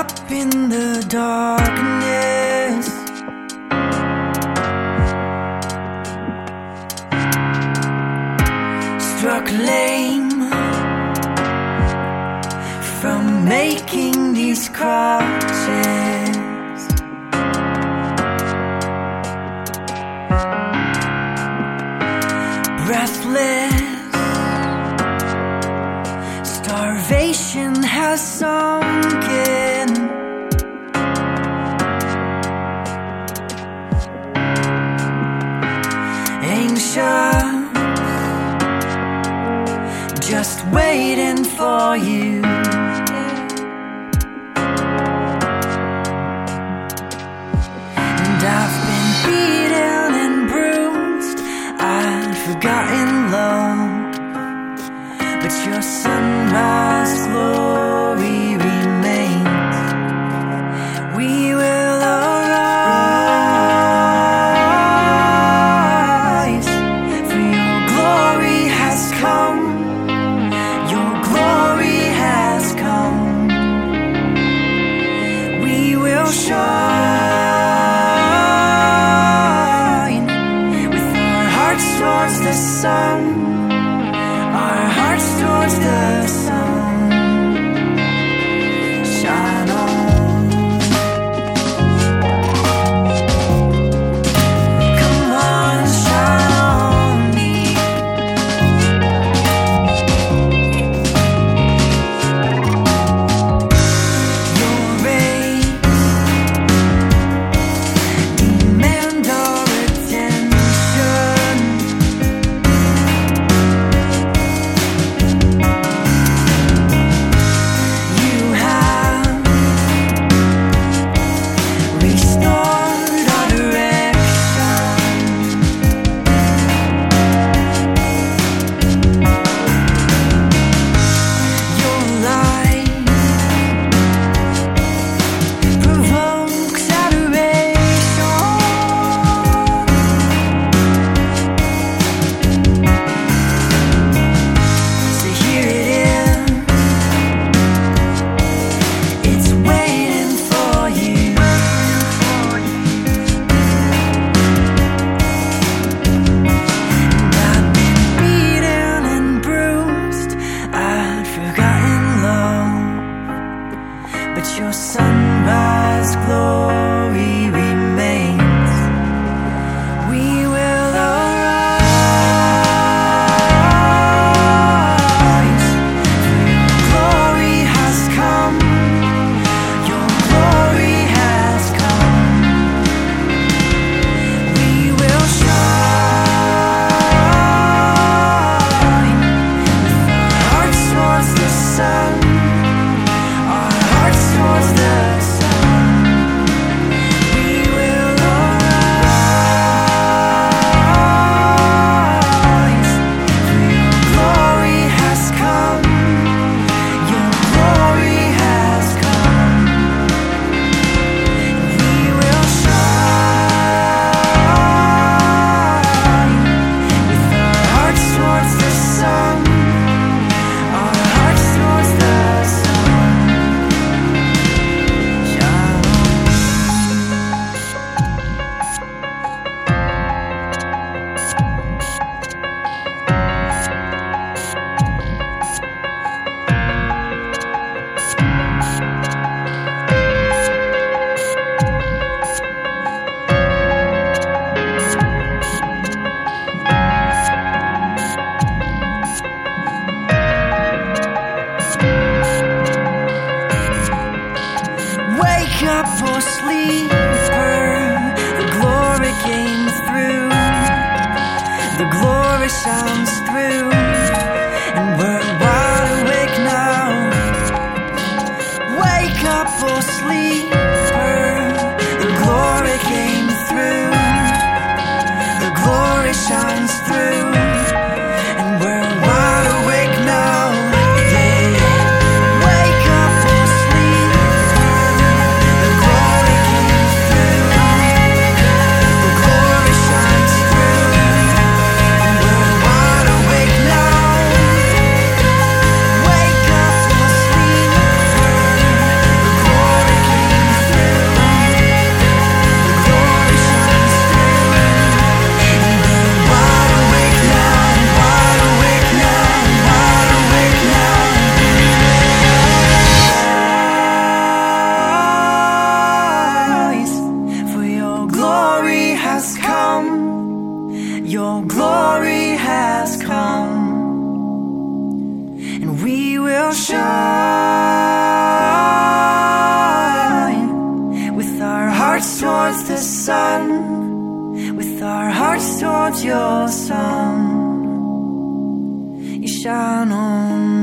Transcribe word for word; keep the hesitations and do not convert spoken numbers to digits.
up in the darkness, struck lame from making these crutches. Breathless, starvation has sunk in. Anxious, just waiting for you. And I've been beaten and bruised, I'd forgotten love, but your sunrise glory remains. We will arise, for your glory has come, your glory has come. We will shine with our hearts towards the sun, our hearts towards the sun. Shine on, come on, shine on me. Your rays demand our attention. You have restored our direction. Your light provokes adoration. So here it is, it's waiting for you. And I've been beaten and bruised, I'd forgotten love, but your sunrise glory remains. We will arise, for your glory has come, your glory has come. We will shine with our hearts towards the sun, our hearts towards the sun. We will arise, for your glory has come, your glory has come. We will shine with our hearts towards the sun, our hearts towards the sun. Shine on. Wake up, oh sleeper, the glory came through, the glory shines through, and we're wide awake now. Wake up, oh sleeper, the glory came through, the glory shines through, and we're wide awake now. Yeah. Wake up, oh sleeper, the glory came through, the glory shines through, and we're wide awake now. Wake up, oh sleeper, the glory glory has come, and we will shine with our hearts towards the sun, with our hearts towards your Son. You shine on